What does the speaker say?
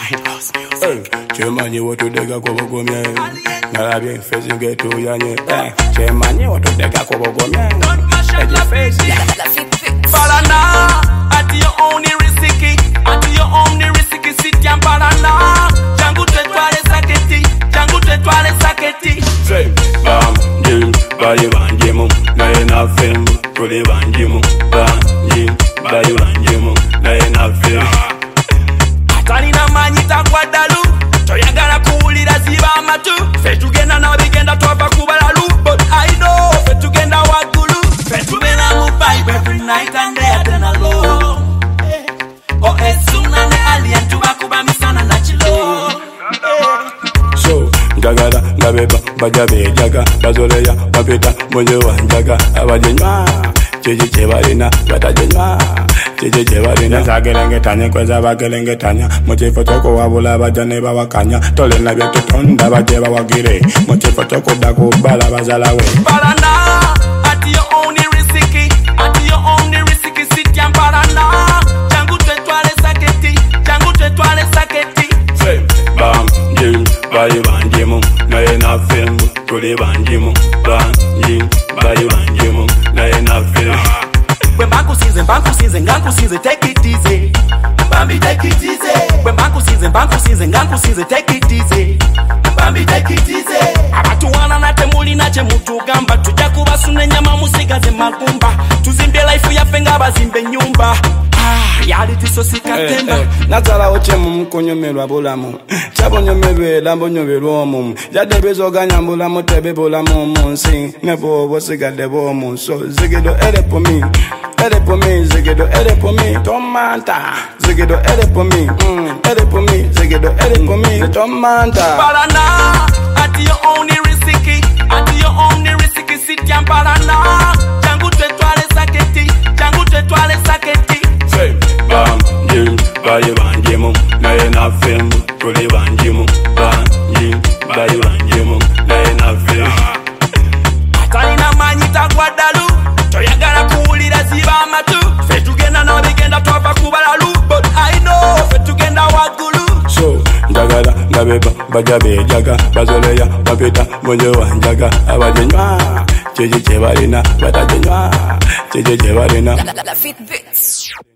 Chemanyi wotudeka kubogomye Nalabye face ngetu yanye Chemanyi wotudeka kubogomye Eje face Parana Ati yo only risiki Ati yo only risiki Siti and Parana Jangu tetwale saketi Say bam jim Bayi banjimu Naye na film Kuli banjimu Bam jim Bayi banjimu Naye na film Talina manyita kwa dalu Toyagala kuwulira ziba amatu Fe tugenda na bigenda twava kubalalu But I know Fe tugenda waggulu Fe tubera mu vibe every night and day atena low O esuna ne alien tubakuba misana na chilo So njagala ngabeba bajabe jaga bazoleya bapita munyo wanjaga abajenywa Cheje chebalina batajenywa Cheje chebalina zagelengetanya kweza bagelengetanya Muchifo choko wabula bajane bawakanya Tole na byetu tonda bajeba wagire Muchifo choko dakubala bazalawe Parana Ati yo only risiki Ati yo only risiki Siti and Parana Jangu tetwale saketi Say bam jim bayi banjimu Naye na film kuli banjimu Bam jim bayi banjimu Naye na film When bankusize, ngankusize, take it easy. Bambi, take it easy. When bankusize, ngankusize, take it easy. Bambi, take it easy. Abatuwana nate muli nache mutugamba. Tuja kubasune nyama musigaze magumba. Tuzimbe life yafenga bazimbe nyumba. Yali tisosika temba. Natala oche mkunyomelwa bulamu. Chabo nyomelwe lambo nyomelwa omu. Jade bezo ganyambula motebe bulamu munsi. Nebo bosiga debo omu. So zigido elepo mi. Elepo mi, zigido elepo mi. Tomanta. Zigido elepo mi. Elepo mi, zigido elepo mi. Tomanta. Parana. Ati yo only risiki. Ati yo only risiki. Siti and Parana. Jangu tetwale saketi. Say bam jim bayi banjimu Naye na film kuli banjimu Bam jim bayi banjimu Naye na film Talina manyita kwa dalu Toyagala kuwulira ziba amatu Fe tugenda na bigenda twava kubalalu But I know Fe tugenda waggulu So njagala ngabeba bajabe jaga bazoleya bapita munyo wanjaga abajenywa Cheje chebalina batajenywa Cheje chebalina La Fit Bits.